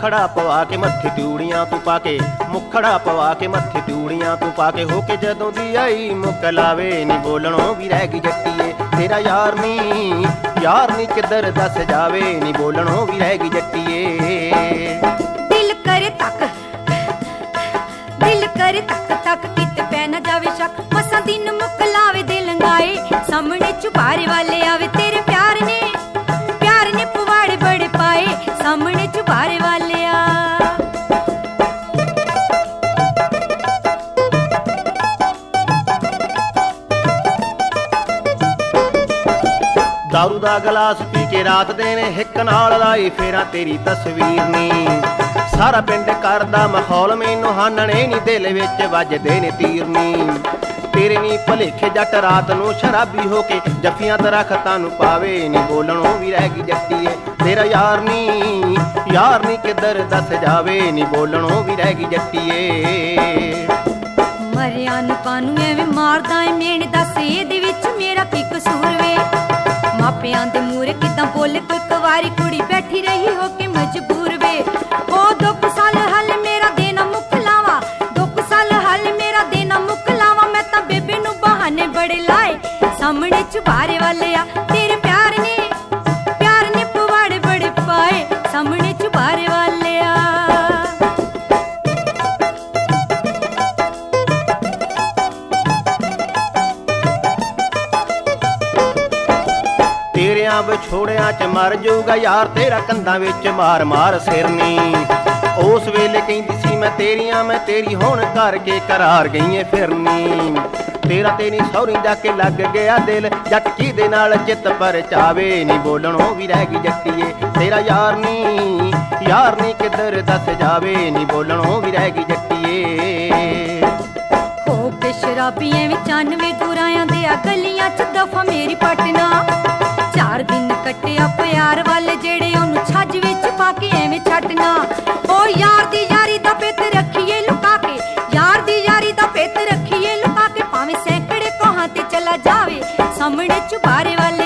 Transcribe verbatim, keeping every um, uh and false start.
ਮੁਖੜਾ ਪਵਾ ਕੇ ਮੱਥੇ ਤੂੜੀਆਂ ਤੂੰ ਪਾ ਕੇ, ਮੁਖੜਾ ਪਵਾ ਕੇ ਮੱਥੇ ਤੂੜੀਆਂ ਤੂੰ ਪਾ ਕੇ, ਹੋ ਕੇ ਜਦੋਂ ਦੀ ਆਈ ਮੁੱਕ ਲਾਵੇ ਨੀ ਬੋਲਣੋਂ ਵੀ ਰਹਿ ਗਈ ਜੱਟੀਏ। ਤੇਰਾ ਯਾਰ ਨੀ ਯਾਰ ਨੀ ਕਿੱਧਰ ਦੱਸ ਜਾਵੇ ਨੀ ਬੋਲਣੋਂ ਵੀ ਰਹਿ ਗਈ ਜੱਟੀਏ। ਦਿਲ ਕਰੇ ਤੱਕ ਦਿਲ ਕਰੇ ਤੱਕ ਤੱਕ ਕਿਤੇ ਪੈ ਨਾ ਜਾਵੇ ਸ਼ੱਕ, ਮਸਾਂ ਦਿਨ ਮੁੱਕ ਲਾਵੇ ਦਿਲ ਲੰਗਾਏ, ਸਾਹਮਣੇ ਚੁਬਾਰੇ ਵਾਲੇ ਆਵੇ ਤੇਰੇ ਪਿਆਰ ਨੇ ਪਿਆਰ ਨੇ ਪਵਾੜੇ ਬੜੇ ਪਾਏ, ਸਾਹਮਣੇ ਚੁਬਾਰੇ ਵਾਲੇ ਆ। ਦਾਰੂ ਦਾ ਗਲਾਸ ਪੀ ਕੇ ਰਾਤ ਦੇ ਨੇ ਹਿੱਕ ਨਾਲ ਲਾਈ ਫੇਰਾਂ ਤੇਰੀ ਤਸਵੀਰ ਨੀ, ਸਾਰਾ ਪਿੰਡ ਕਰਦਾ ਮਾਹੌਲ ਮੈਨੂੰ ਹਾਨਣੇ ਨੀ ਦਿਲ ਵਿੱਚ ਵੱਜਦੇ ਨੇ ਤੀਰ ਨੀ। ਤੇਰੇ ਨੀ ਭਲੇਖੇ ਜੱਟ ਰਾਤ ਨੂੰ ਸ਼ਰਾਬੀ ਹੋ ਕੇ ਜੱਫੀਆਂ ਦਰਖਤਾਂ ਨੂੰ ਪਾਵੇ ਨੀ ਬੋਲਣੋਂ ਵੀ ਰਹਿ ਗਈ ਜੱਟੀਏ। ਤੇਰਾ ਯਾਰ ਨੀ ਯਾਰ ਨੀ ਕਿੱਧਰ ਦੱਸ ਜਾਵੇ ਨੀ ਬੋਲਣੋਂ ਵੀ ਰਹਿ ਗਈ ਜੱਟੀਏ। ਮਰਿਆ ਨੀ ਕਾਨੂੰ ਐਵੇਂ ਮਾਰਦਾ ਏ ਮੇਣ, ਦੱਸ ਇਹਦੇ ਵਿੱਚ ਮੇਰਾ ਕੀ ਕਸੂਰ ਵੇ। ਮਾਪਿਆਂ ਦੇ ਮੂਹਰੇ ਕਿੱਦਾਂ ਬੋਲੇ ਕੋਈ ਕੁਵਾਰੀ ਕੁੜੀ ਬੈਠੀ ਰਹੀ ਹੋ ਕੇ ਮਜਬੂਰ ਵੇ। ਉਹ ਦੋ ਕੁ ਸਾਲ ਹੱਲ ਮੇਰਾ ਦੇਣਾ ਮੁੱਕ ਲਾਵਾਂ, ਦੋ ਕੁ ਸਾਲ ਹੱਲ ਮੇਰਾ ਦੇਣਾ ਮੁੱਕ ਲਾਵਾਂ, ਮੈਂ ਤਾਂ ਬੇਬੇ ਨੂੰ ਬਹਾਨੇ ਬੜੇ ਲਾਏ, ਸਾਹਮਣੇ ਚੁਬਾਰੇ ਵਾਲੇ ਆ ਤੇਰੇ ਪਿਆਰ ਨੇ ਪਿਆਰ ਨੇ ਪਵਾੜੇ ਬੜੇ ਪਾਏ, ਸਾਹਮਣੇ ਚੁਬਾਰੇ ਵਾਲੇ ਆ। ਤੇਰਿਆਂ ਵਿਛੋੜਿਆਂ ਚ ਮਰ ਜਾਊਗਾ ਯਾਰ ਤੇਰਾ ਕੰਧਾਂ ਵਿੱਚ ਮਾਰ ਮਾਰ ਸਿਰ ਨੀ। ਉਸ ਵੇਲੇ ਕਹਿੰਦੀ ਸੀ ਮੈਂ ਤੇਰੀਆਂ ਮੈਂ ਤੇਰੀ ਹੁਣ ਕਰਕੇ ਕਰਾਰ ਗਈਏ ਫਿਰਨੀ। ਤੇਰਾ ਤੇਰੀ ਸਹੁਰੀ ਜਾ ਕੇ ਲੱਗ ਗਿਆ ਦਿਲ, ਜੱਟ ਕਿਹਦੇ ਨਾਲ ਚਿੱਤ ਪਰਚਾਵੇ ਨੀ ਬੋਲਣੋਂ ਵੀ ਰਹਿ ਗਈ ਜੱਟੀਏ। ਤੇਰਾ ਯਾਰ ਨੀ ਯਾਰ ਨੀ ਕਿੱਧਰ ਦੱਸ ਜਾਵੇ ਨੀ ਬੋਲਣੋਂ ਵੀ ਰਹਿ ਗਈ ਜੱਟੀਏ। ਹੋ ਕੇ ਸ਼ਰਾਬੀ ਐਵੇਂ ਚਾਨਵੇਂ ਗੁਰਾਇਆਂ ਦੇ ਆ ਗਲੀਆਂ ਚ ਦਫਾ ਮੇਰੀ ਪਟਨਾ, ਚਾਰ ਦਿਨ ਕੱਟਿਆ ਪਿਆਰ ਵਾਲੇ ਜਿਹੜੇ ਉਹਨੂੰ ਛੱਜ ਵਿੱਚ ਪਾ ਕੇ ਐਵੇਂ ਛੱਡਣਾ। ਉਹ ਯਾਰ ਦੀ ਯਾਰੀ ਦਾ ਪਿੱਤ ਰੱਖੀਏ ਲੁਕਾ ਕੇ, ਯਾਰ ਦੀ ਯਾਰੀ ਦਾ ਪਿੱਤ ਰੱਖੀਏ ਲੁਕਾ ਕੇ, ਭਾਵੇਂ ਸੈਂਕੜੇ ਕੋਹਾਂ ਤੇ ਚਲਾ ਜਾਵੇ, ਸਾਹਮਣੇ ਚੁਬਾਰੇ ਵਾਲੇ